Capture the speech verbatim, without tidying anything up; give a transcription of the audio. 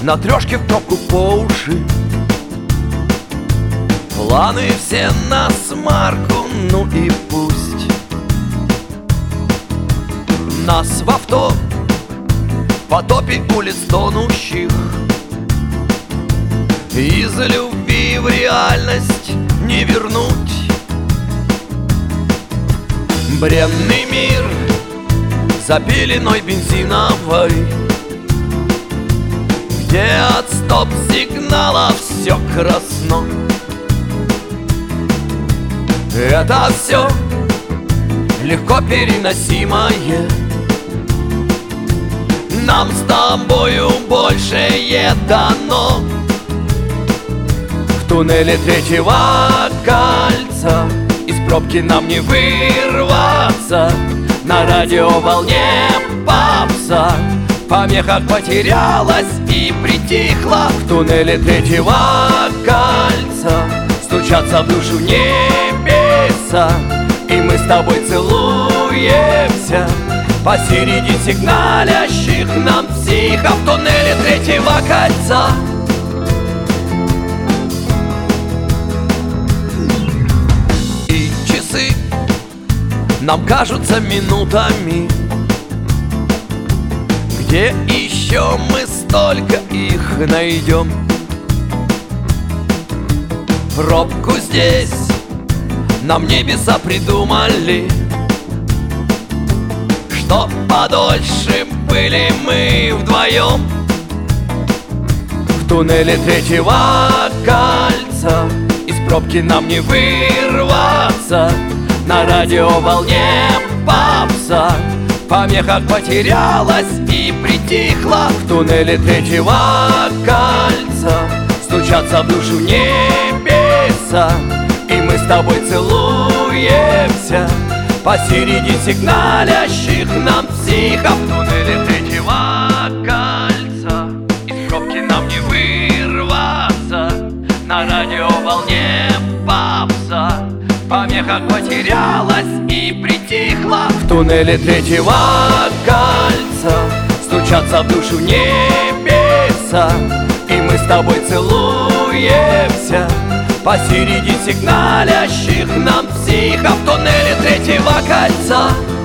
на трешке в пробку по уши. Планы все на смарку, ну и пусть. Нас в авто потопе улиц тонущих. Из любви в реальность не вернуть. Бренный мир за пеленой бензиновой, где от стоп-сигнала все красно. Это все легко переносимое. Нам с тобою большее дано. В туннеле третьего кольца из пробки нам не вырваться. На радиоволне попса в помехах потерялась и притихла. В туннеле третьего кольца стучатся в душу небеса, и мы с тобой целуемся посередине сигналящих нам психов в туннеле третьего кольца. И часы нам кажутся минутами. Где еще мы столько их найдем? Пробку здесь нам небеса придумали, чтоб подольше были мы вдвоем. В туннеле третьего кольца из пробки нам не вырваться. На радиоволне попса в помехах потерялась и притихла. В туннеле третьего кольца стучатся в душу небеса, и мы с тобой целуемся посередине сигналящих нам психов. В туннеле третьего кольца из пробки нам не вырваться. На радиоволне попса в помехах потерялась и притихла. В туннеле третьего кольца стучатся в душу небеса, и мы с тобой целуемся посередине сигналящих нам психов в туннеле третьего кольца.